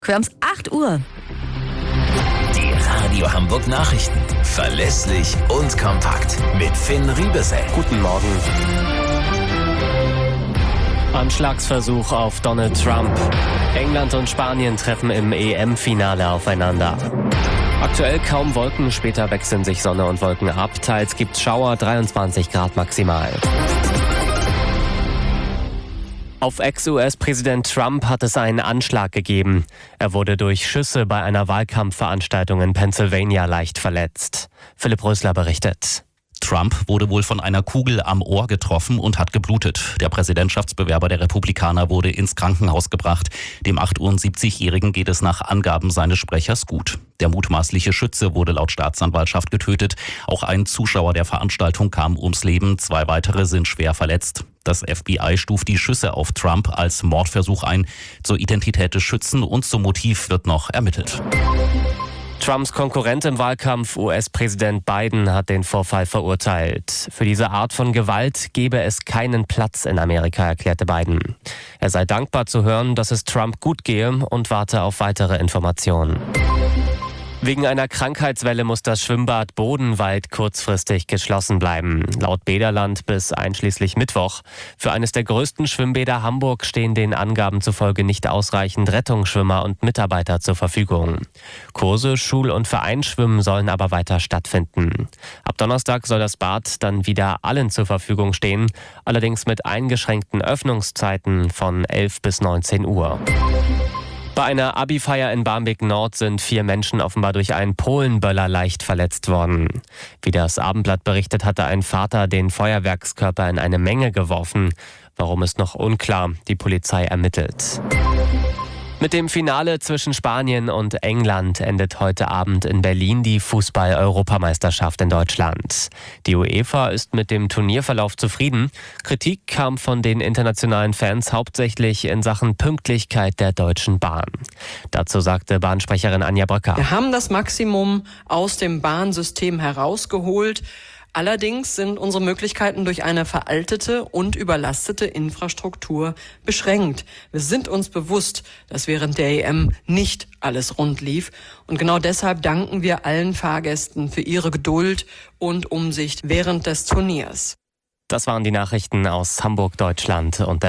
Wir haben's 8 Uhr. Die Radio Hamburg Nachrichten. Verlässlich und kompakt. Mit Finn Riebesell. Guten Morgen. Anschlagsversuch auf Donald Trump. England und Spanien treffen im EM-Finale aufeinander. Aktuell kaum Wolken, später wechseln sich Sonne und Wolken ab. Teils gibt's Schauer, 23 Grad maximal. Auf Ex-US-Präsident Trump hat es einen Anschlag gegeben. Er wurde durch Schüsse bei einer Wahlkampfveranstaltung in Pennsylvania leicht verletzt. Philipp Rösler berichtet. Trump wurde wohl von einer Kugel am Ohr getroffen und hat geblutet. Der Präsidentschaftsbewerber der Republikaner wurde ins Krankenhaus gebracht. Dem 78-Jährigen geht es nach Angaben seines Sprechers gut. Der mutmaßliche Schütze wurde laut Staatsanwaltschaft getötet. Auch ein Zuschauer der Veranstaltung kam ums Leben. 2 weitere sind schwer verletzt. Das FBI stuft die Schüsse auf Trump als Mordversuch ein. Zur Identität des Schützen und zum Motiv wird noch ermittelt. Trumps Konkurrent im Wahlkampf, US-Präsident Biden, hat den Vorfall verurteilt. Für diese Art von Gewalt gebe es keinen Platz in Amerika, erklärte Biden. Er sei dankbar zu hören, dass es Trump gut gehe und warte auf weitere Informationen. Wegen einer Krankheitswelle muss das Schwimmbad Bodenwald kurzfristig geschlossen bleiben. Laut Bäderland bis einschließlich Mittwoch. Für eines der größten Schwimmbäder Hamburg stehen den Angaben zufolge nicht ausreichend Rettungsschwimmer und Mitarbeiter zur Verfügung. Kurse, Schul- und Vereinsschwimmen sollen aber weiter stattfinden. Ab Donnerstag soll das Bad dann wieder allen zur Verfügung stehen, allerdings mit eingeschränkten Öffnungszeiten von 11 bis 19 Uhr. Bei einer Abi-Feier in Barmbek-Nord sind 4 Menschen offenbar durch einen Polenböller leicht verletzt worden. Wie das Abendblatt berichtet, hatte ein Vater den Feuerwerkskörper in eine Menge geworfen. Warum ist noch unklar, die Polizei ermittelt. Mit dem Finale zwischen Spanien und England endet heute Abend in Berlin die Fußball-Europameisterschaft in Deutschland. Die UEFA ist mit dem Turnierverlauf zufrieden. Kritik kam von den internationalen Fans hauptsächlich in Sachen Pünktlichkeit der Deutschen Bahn. Dazu sagte Bahnsprecherin Anja Bröcker. Wir haben das Maximum aus dem Bahnsystem herausgeholt. Allerdings sind unsere Möglichkeiten durch eine veraltete und überlastete Infrastruktur beschränkt. Wir sind uns bewusst, dass während der EM nicht alles rund lief. Und genau deshalb danken wir allen Fahrgästen für ihre Geduld und Umsicht während des Turniers. Das waren die Nachrichten aus Hamburg, Deutschland und der